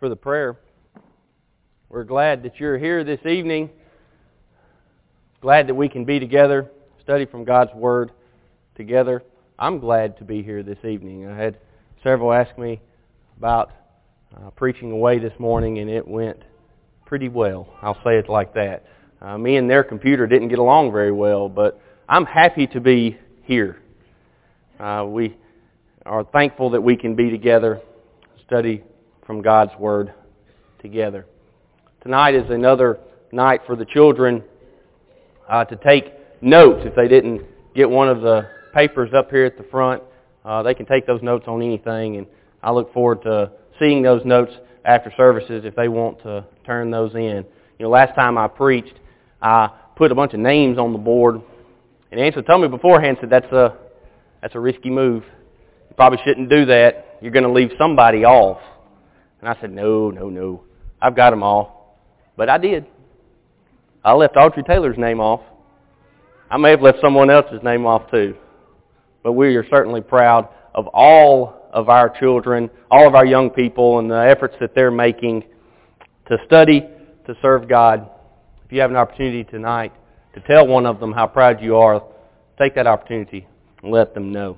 for the prayer. We're glad that you're here this evening. Glad that we can be together, study from God's Word together. I'm glad to be here this evening. I had several ask me about preaching away this morning, and it went pretty well. I'll say it like that. Me and their computer didn't get along very well, but I'm happy to be here. We are thankful that we can be together, study from God's Word together. Tonight is another night for the children to take notes. If they didn't get one of the papers up here at the front, they can take those notes on anything, and I look forward to seeing those notes after services if they want to turn those in. You know, last time I preached, I put a bunch of names on the board, and Ansel told me beforehand, said that's a risky move. You probably shouldn't do that. You're going to leave somebody off. And I said, no. I've got them all. But I did. I left Audrey Taylor's name off. I may have left someone else's name off too. But we are certainly proud of all of our children, all of our young people, and the efforts that they're making to study, to serve God. If you have an opportunity tonight to tell one of them how proud you are, take that opportunity and let them know.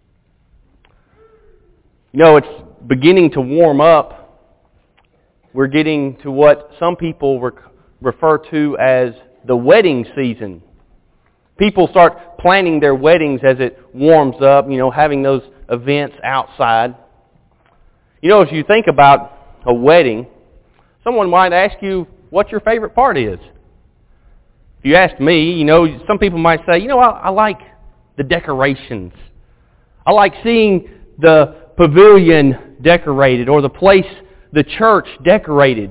You know, it's beginning to warm up. We're getting to what some people refer to as the wedding season. People start planning their weddings as it warms up, having those events outside. As you think about a wedding, someone might ask you what your favorite part is. If you ask me, some people might say, I like the decorations. I like seeing the pavilion decorated or the church decorated.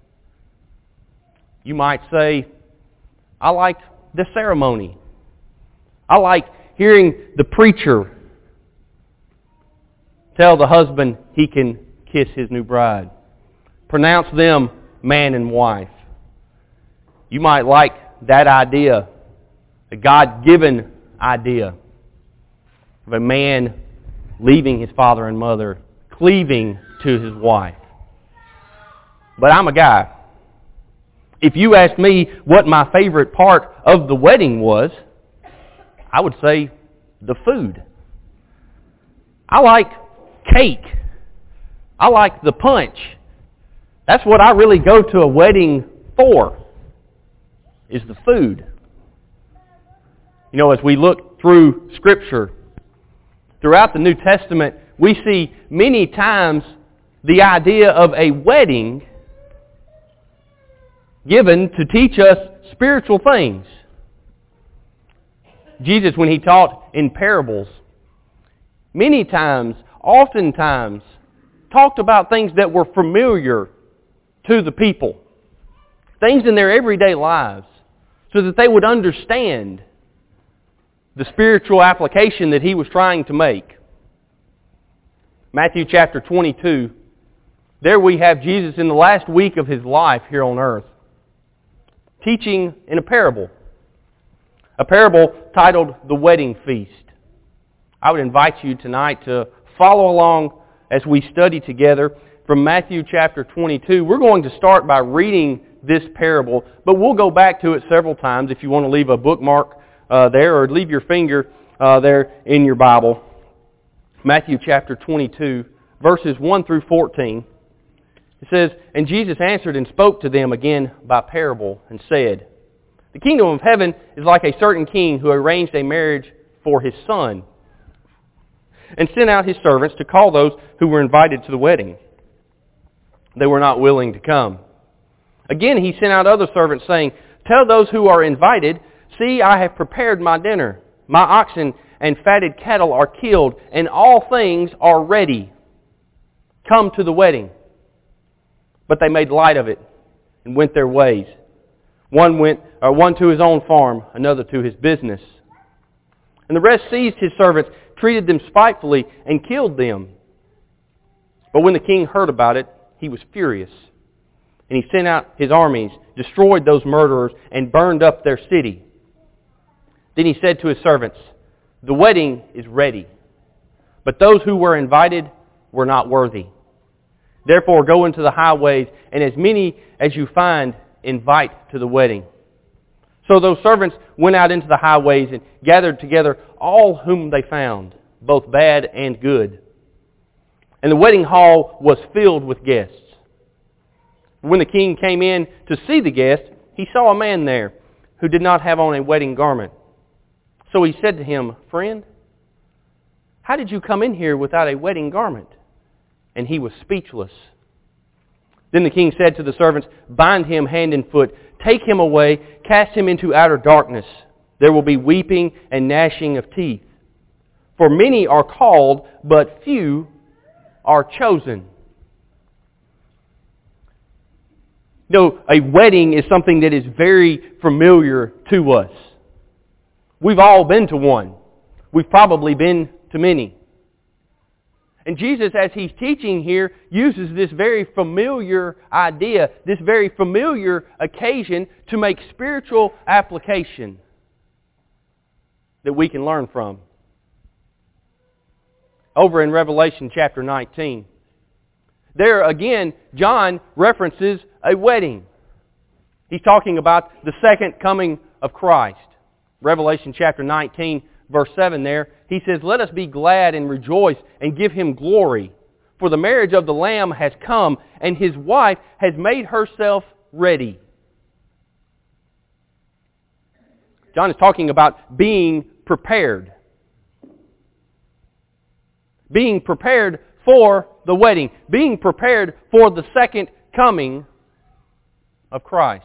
You might say, I like the ceremony. I like hearing the preacher tell the husband he can kiss his new bride. Pronounce them man and wife. You might like that idea, the God-given idea of a man leaving his father and mother, cleaving to his wife. But I'm a guy. If you asked me what my favorite part of the wedding was, I would say the food. I like cake. I like the punch. That's what I really go to a wedding for, is the food. As we look through Scripture, throughout the New Testament, we see many times the idea of a wedding given to teach us spiritual things. Jesus, when He taught in parables, many times, oftentimes, talked about things that were familiar to the people. Things in their everyday lives, so that they would understand the spiritual application that He was trying to make. Matthew chapter 22, there we have Jesus in the last week of His life here on earth, teaching in a parable titled The Wedding Feast. I would invite you tonight to follow along as we study together from Matthew chapter 22. We're going to start by reading this parable, but we'll go back to it several times if you want to leave a bookmark there or leave your finger there in your Bible. Matthew chapter 22, verses 1 through 14. It says, "And Jesus answered and spoke to them again by parable and said, The kingdom of heaven is like a certain king who arranged a marriage for his son and sent out his servants to call those who were invited to the wedding. They were not willing to come. Again he sent out other servants saying, Tell those who are invited, See, I have prepared my dinner. My oxen and fatted cattle are killed, and all things are ready. Come to the wedding. But they made light of it and went their ways. One to his own farm, another to his business. And the rest seized his servants, treated them spitefully, and killed them. But when the king heard about it, he was furious. And he sent out his armies, destroyed those murderers, and burned up their city. Then he said to his servants, The wedding is ready, but those who were invited were not worthy. Therefore go into the highways, and as many as you find, invite to the wedding." So those servants went out into the highways and gathered together all whom they found, both bad and good. And the wedding hall was filled with guests. When the king came in to see the guests, he saw a man there who did not have on a wedding garment. So he said to him, "Friend, how did you come in here without a wedding garment?" And he was speechless. Then the king said to the servants, "Bind him hand and foot, take him away, cast him into outer darkness. There will be weeping and gnashing of teeth. For many are called, but few are chosen." You know, a wedding is something that is very familiar to us. We've all been to one. We've probably been to many. And Jesus, as He's teaching here, uses this very familiar idea, this very familiar occasion to make spiritual application that we can learn from. Over in Revelation chapter 19, there again, John references a wedding. He's talking about the second coming of Christ. Revelation chapter 19, verse 7 there, he says, "Let us be glad and rejoice and give Him glory, for the marriage of the Lamb has come, and His wife has made herself ready." John is talking about being prepared. Being prepared for the wedding. Being prepared for the second coming of Christ.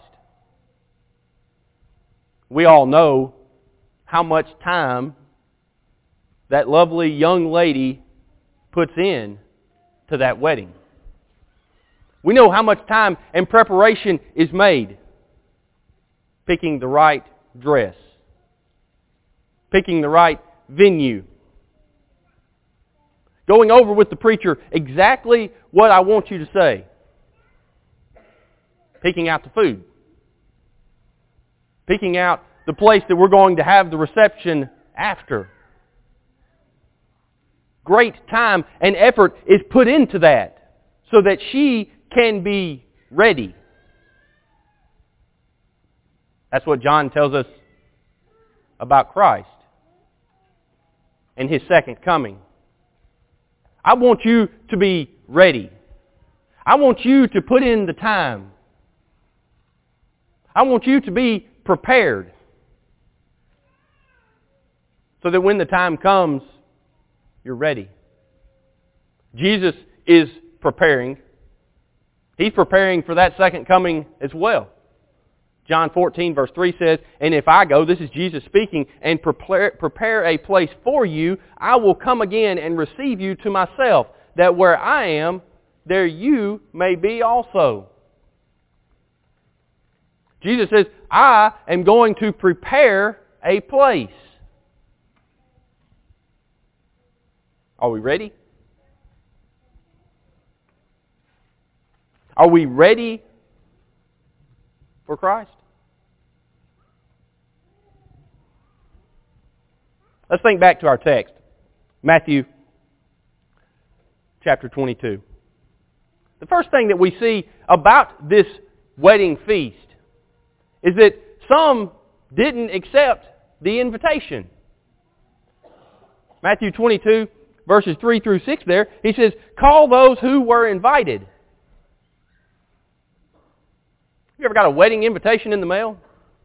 We all know how much time that lovely young lady puts in to that wedding. We know how much time and preparation is made. Picking the right dress. Picking the right venue. Going over with the preacher exactly what I want you to say. Picking out the food. Picking out the place that we're going to have the reception after. Great time and effort is put into that so that she can be ready. That's what John tells us about Christ and His second coming. I want you to be ready. I want you to put in the time. I want you to be prepared so that when the time comes, you're ready. Jesus is preparing. He's preparing for that second coming as well. John 14 verse 3 says, "And if I go," this is Jesus speaking, "and prepare a place for you, I will come again and receive you to myself, that where I am, there you may be also." Jesus says, "I am going to prepare a place." Are we ready? Are we ready for Christ? Let's think back to our text. Matthew chapter 22. The first thing that we see about this wedding feast is that some didn't accept the invitation. Matthew 22, verses 3 through 6 there, he says, "Call those who were invited." You ever got a wedding invitation in the mail?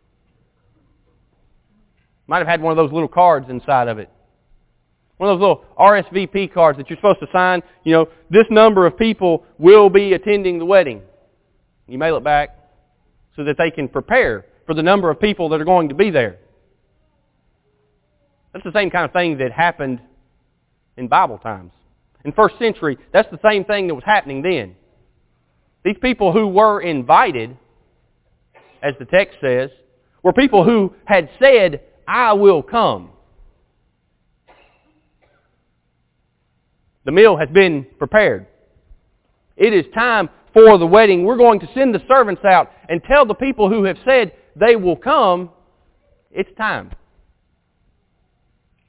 Might have had one of those little cards inside of it. One of those little RSVP cards that you're supposed to sign. You know, this number of people will be attending the wedding. You mail it back so that they can prepare for the number of people that are going to be there. That's the same kind of thing that happened in Bible times. In first century, that's the same thing that was happening then. These people who were invited, as the text says, were people who had said, "I will come." The meal has been prepared. It is time for the wedding. We're going to send the servants out and tell the people who have said they will come, it's time.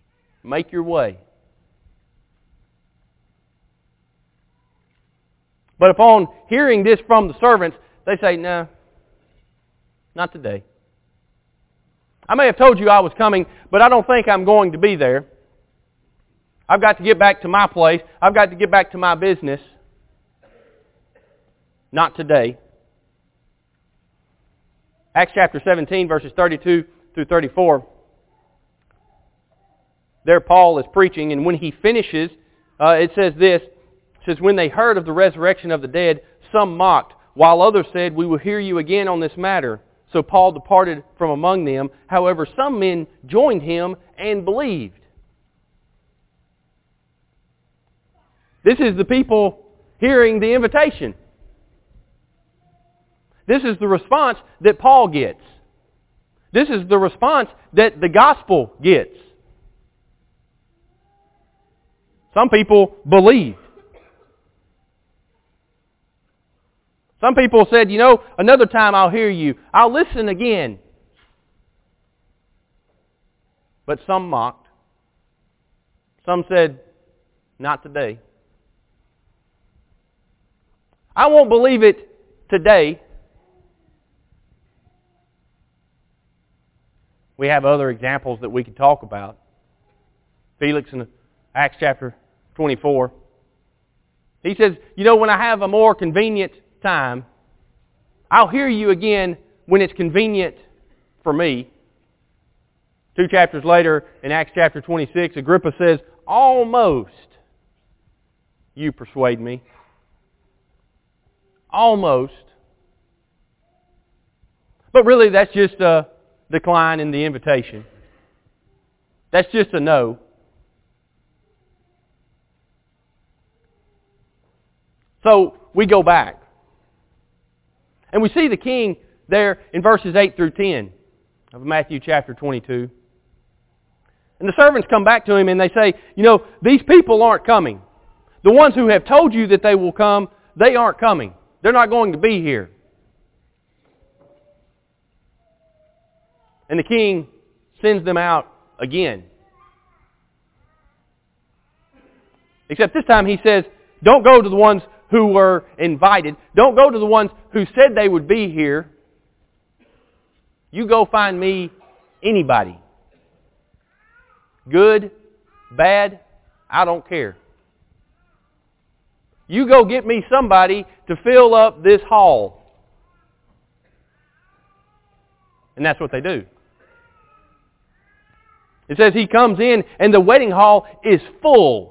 Make your way. But upon hearing this from the servants, they say, no, not today. I may have told you I was coming, but I don't think I'm going to be there. I've got to get back to my place. I've got to get back to my business. Not today. Acts chapter 17, verses 32 through 34. There Paul is preaching, and when he finishes, it says this. It says, when they heard of the resurrection of the dead, some mocked, while others said, we will hear you again on this matter. So Paul departed from among them. However, some men joined him and believed. This is the people hearing the invitation. This is the response that Paul gets. This is the response that the gospel gets. Some people believed. Some people said, another time I'll hear you. I'll listen again. But some mocked. Some said, not today. I won't believe it today. We have other examples that we could talk about. Felix in Acts chapter 24. He says, when I have a more convenient time, I'll hear you again when it's convenient for me. 2 chapters later, in Acts chapter 26, Agrippa says, almost you persuade me. Almost. But really, that's just a decline in the invitation. That's just a no. So we go back. And we see the king there in verses 8 through 10 of Matthew chapter 22. And the servants come back to him and they say, these people aren't coming. The ones who have told you that they will come, they aren't coming. They're not going to be here. And the king sends them out again. Except this time he says, don't go to the ones who were invited. Don't go to the ones who said they would be here. You go find me anybody. Good, bad, I don't care. You go get me somebody to fill up this hall. And that's what they do. It says he comes in and the wedding hall is full.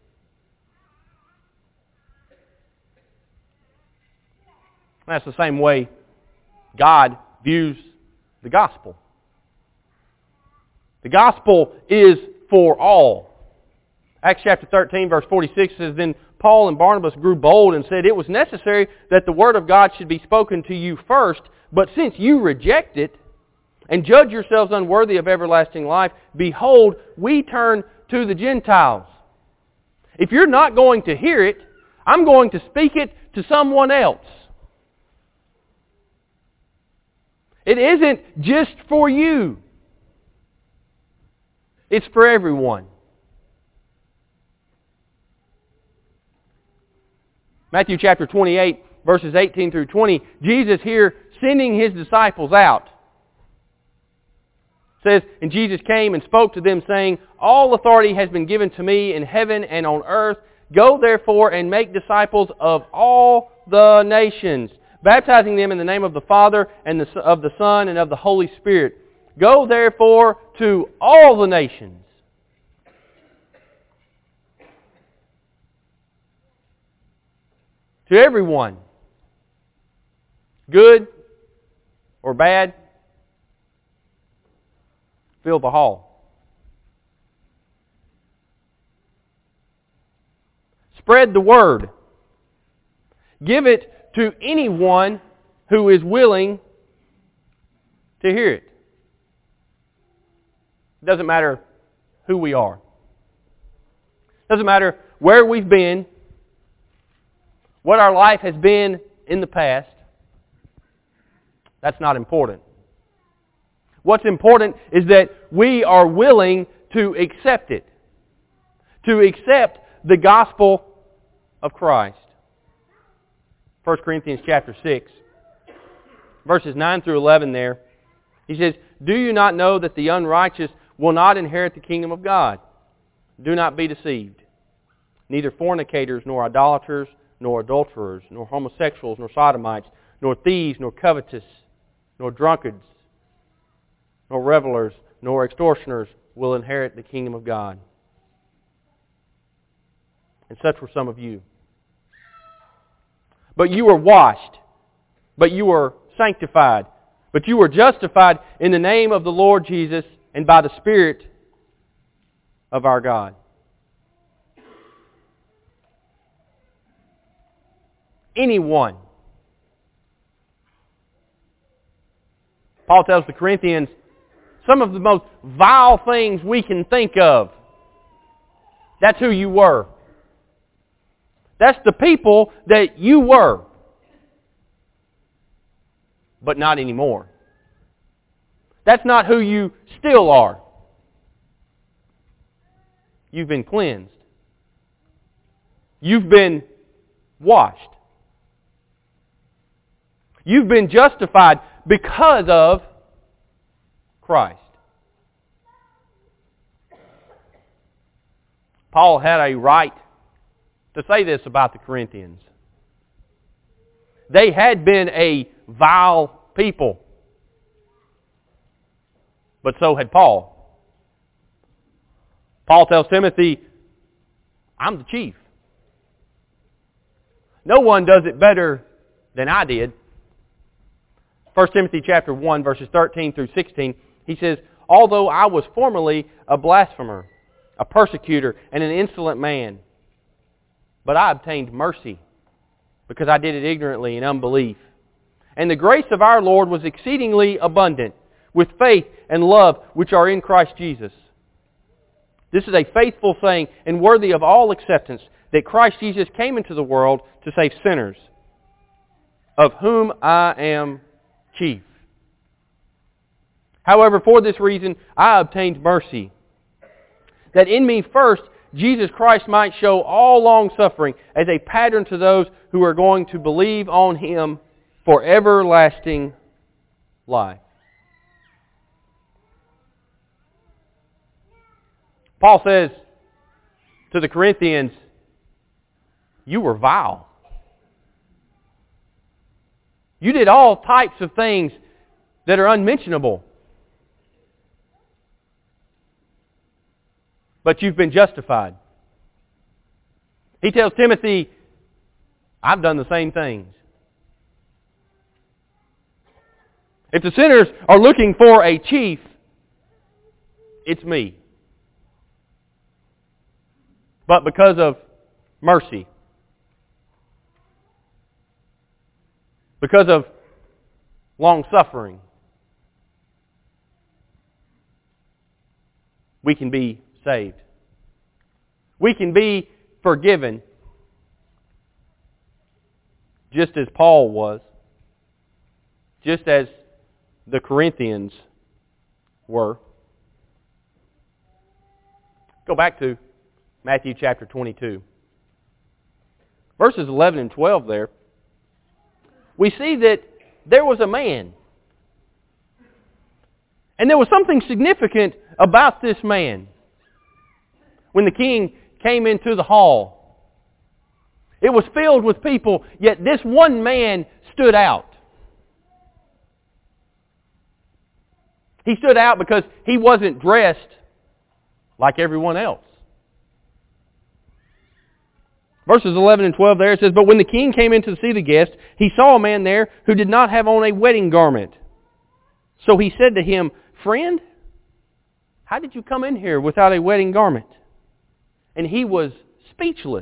That's the same way God views the gospel. The gospel is for all. Acts chapter 13, verse 46 says, then Paul and Barnabas grew bold and said, it was necessary that the word of God should be spoken to you first, but since you reject it and judge yourselves unworthy of everlasting life, behold, we turn to the Gentiles. If you're not going to hear it, I'm going to speak it to someone else. It isn't just for you. It's for everyone. Matthew chapter 28, verses 18 through 20, Jesus here sending His disciples out. It says, and Jesus came and spoke to them, saying, all authority has been given to me in heaven and on earth. Go therefore and make disciples of all the nations, baptizing them in the name of the Father and of the Son and of the Holy Spirit. Go therefore to all the nations. To everyone. Good or bad. Fill the hall. Spread the word. Give it to anyone who is willing to hear it. It doesn't matter who we are. It doesn't matter where we've been, what our life has been in the past. That's not important. What's important is that we are willing to accept it. To accept the gospel of Christ. 1 Corinthians chapter 6, verses 9 through 11 there. He says, "Do you not know that the unrighteous will not inherit the kingdom of God? Do not be deceived. Neither fornicators, nor idolaters, nor adulterers, nor homosexuals, nor sodomites, nor thieves, nor covetous, nor drunkards, nor revelers, nor extortioners will inherit the kingdom of God." And such were some of you. But you were washed, but you were sanctified, but you were justified in the name of the Lord Jesus and by the Spirit of our God. Anyone. Paul tells the Corinthians, some of the most vile things we can think of. That's who you were. That's the people that you were. But not anymore. That's not who you still are. You've been cleansed. You've been washed. You've been justified because of Christ. Paul had a right to say this about the Corinthians. They had been a vile people. But so had Paul. Paul tells Timothy, I'm the chief. No one does it better than I did. 1 Timothy chapter 1, verses 13 through 16, he says, "Although I was formerly a blasphemer, a persecutor, and an insolent man, but I obtained mercy, because I did it ignorantly in unbelief. And the grace of our Lord was exceedingly abundant, with faith and love which are in Christ Jesus. This is a faithful saying and worthy of all acceptance, that Christ Jesus came into the world to save sinners, of whom I am chief. However, for this reason I obtained mercy, that in me first Jesus Christ might show all long-suffering as a pattern to those who are going to believe on Him for everlasting life." Paul says to the Corinthians, you were vile. You did all types of things that are unmentionable. But you've been justified. He tells Timothy, I've done the same things. If the sinners are looking for a chief, it's me. But because of mercy, because of long-suffering, we can be saved. We can be forgiven, just as Paul was, just as the Corinthians were. Go back to Matthew chapter 22. Verses 11 and 12 there. We see that there was a man. And there was something significant about this man. When the king came into the hall, it was filled with people, yet this one man stood out. He stood out because he wasn't dressed like everyone else. Verses 11 and 12 there, it says, "But when the king came in to see the guest, he saw a man there who did not have on a wedding garment. So he said to him, 'Friend, how did you come in here without a wedding garment?' And he was speechless."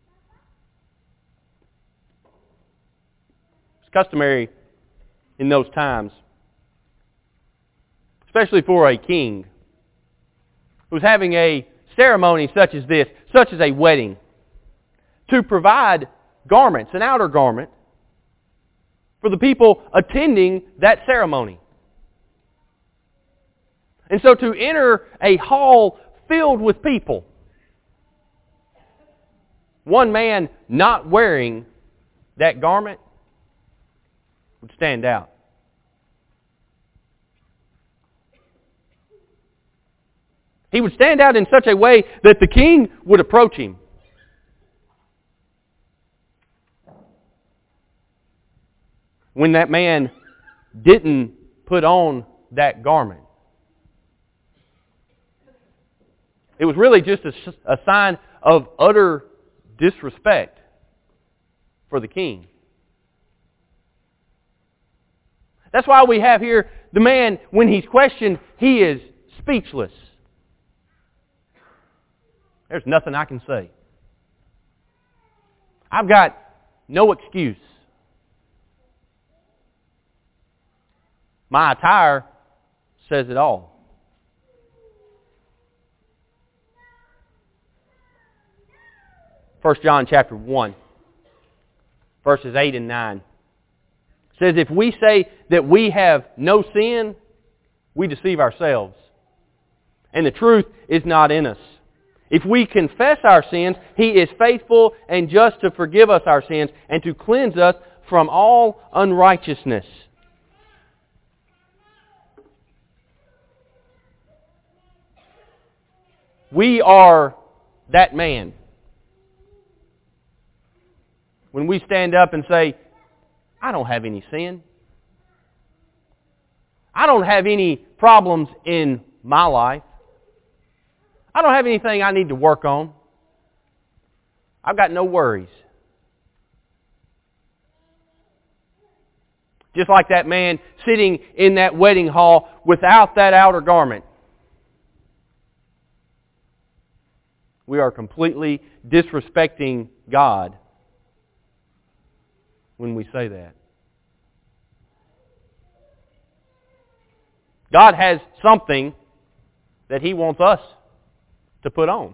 It's customary in those times, especially for a king who's having a ceremony such as this, such as a wedding, to provide garments, an outer garment, for the people attending that ceremony. And so to enter a hall filled with people, one man not wearing that garment would stand out. He would stand out in such a way that the king would approach him. When that man didn't put on that garment, it was really just a sign of utter disrespect for the king. That's why we have here the man, when he's questioned, he is speechless. There's nothing I can say. I've got no excuse. My attire says it all. First John chapter 1, verses 8 and 9 says, if we say that we have no sin, we deceive ourselves, and the truth is not in us. If we confess our sins, He is faithful and just to forgive us our sins and to cleanse us from all unrighteousness. We are that man. When we stand up and say, I don't have any sin. I don't have any problems in my life. I don't have anything I need to work on. I've got no worries. Just like that man sitting in that wedding hall without that outer garment. We are completely disrespecting God when we say that. God has something that He wants us to put on.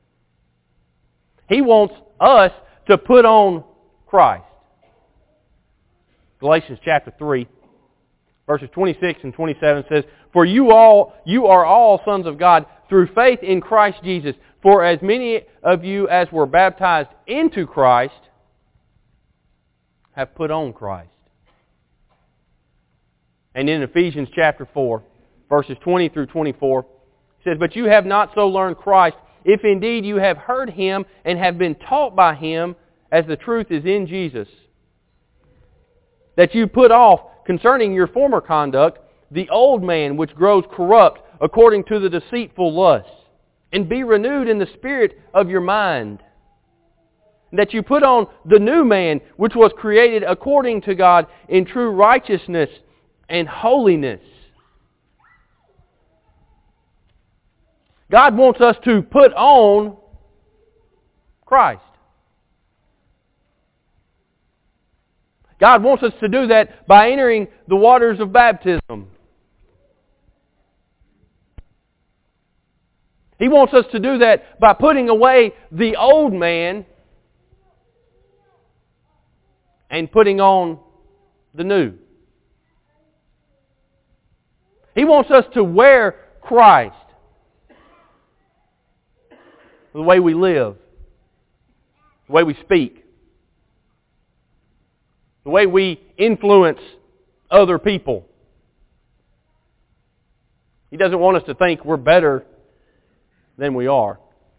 He wants us to put on Christ. Galatians chapter 3, verses 26 and 27 says, for you are all sons of God through faith in Christ Jesus. For as many of you as were baptized into Christ have put on Christ. And in Ephesians chapter 4, verses 20 through 24, it says, but you have not so learned Christ, if indeed you have heard Him and have been taught by Him, as the truth is in Jesus, that you put off concerning your former conduct the old man which grows corrupt according to the deceitful lusts, and be renewed in the spirit of your mind, that you put on the new man which was created according to God in true righteousness and holiness. God wants us to put on Christ. God wants us to do that by entering the waters of baptism. He wants us to do that by putting away the old man and putting on the new. He wants us to wear Christ. The way we live, the way we speak, the way we influence other people. He doesn't want us to think we're better than we are.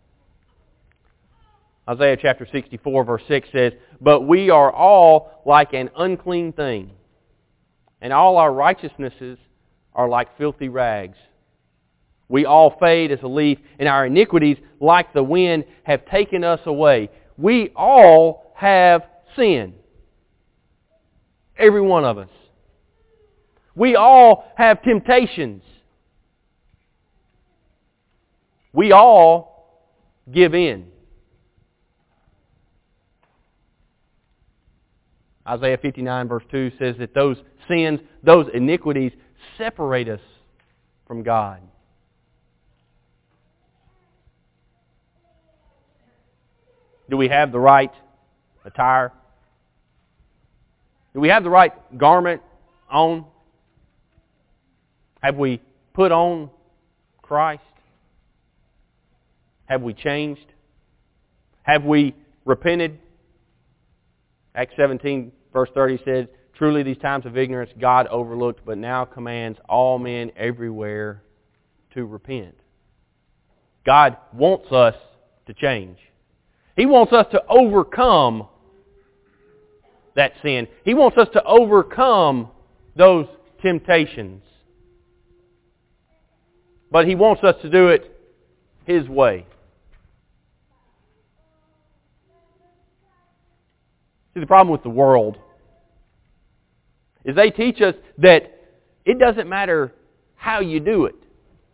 Isaiah chapter 64 verse 6 says, but we are all like an unclean thing, and all our righteousnesses are like filthy rags. We all fade as a leaf, and our iniquities, like the wind, have taken us away. We all have sin. Every one of us. We all have temptations. We all give in. Isaiah 59 verse 2 says that those sins, those iniquities, separate us from God. Do we have the right attire? Do we have the right garment on? Have we put on Christ? Have we changed? Have we repented? Acts 17 verse 30 says, Truly these times of ignorance God overlooked, but now commands all men everywhere to repent. God wants us to change. He wants us to overcome that sin. He wants us to overcome those temptations. But He wants us to do it His way. See, the problem with the world is they teach us that it doesn't matter how you do it.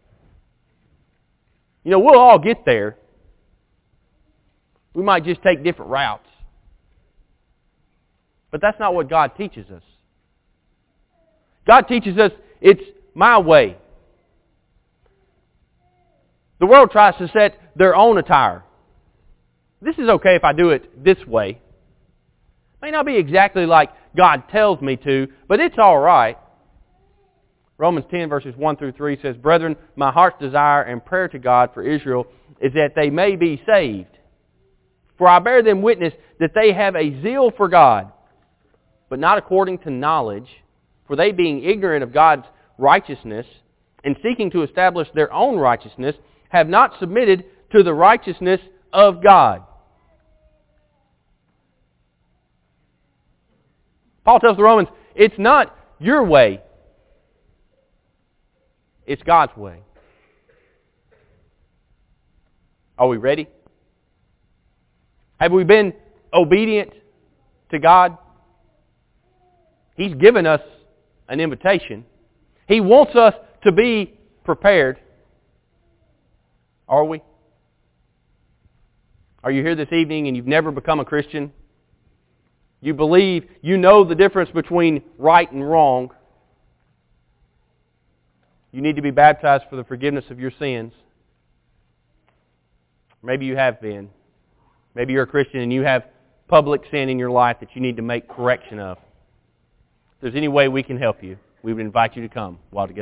You know, we'll all get there. We might just take different routes. But that's not what God teaches us. God teaches us it's my way. The world tries to set their own attire. This is okay if I do it this way. It may not be exactly like God tells me to, but it's all right. Romans 10 verses 1 through 3 says, Brethren, my heart's desire and prayer to God for Israel is that they may be saved. For I bear them witness that they have a zeal for God, but not according to knowledge. For they being ignorant of God's righteousness and seeking to establish their own righteousness, have not submitted to the righteousness of God. Paul tells the Romans, it's not your way. It's God's way. Are we ready? Have we been obedient to God? He's given us an invitation. He wants us to be prepared. Are we? Are you here this evening and you've never become a Christian? You believe, you know the difference between right and wrong. You need to be baptized for the forgiveness of your sins. Maybe you have been. Maybe you're a Christian and you have public sin in your life that you need to make correction of. If there's any way we can help you, we would invite you to come while together.